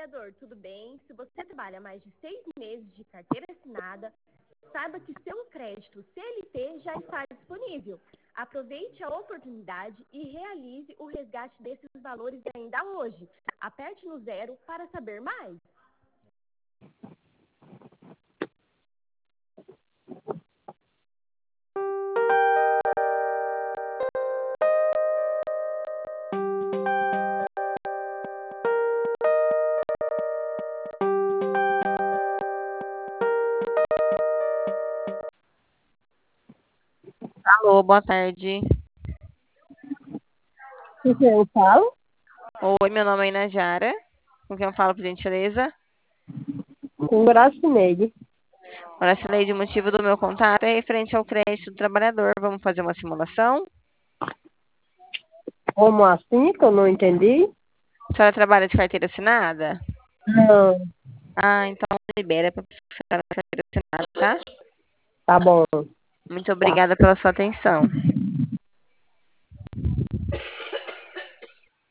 trabalhador, tudo bem? Se você trabalha mais de 6 meses de carteira assinada, saiba que seu crédito CLT já está disponível. Aproveite a oportunidade e realize o resgate desses valores ainda hoje. Aperte no 0 para saber mais. Alô, boa tarde. Com quem eu falo? Oi, meu nome é Inajara. Com quem eu falo, por gentileza? Com Gracineide. Gracileide, o motivo do meu contato é referente ao crédito do trabalhador. Vamos fazer uma simulação? Como assim, que eu não entendi? A senhora trabalha de carteira assinada? Não, Ah, então libera para a carteira assinada, tá? tá bom. Muito obrigada pela sua atenção.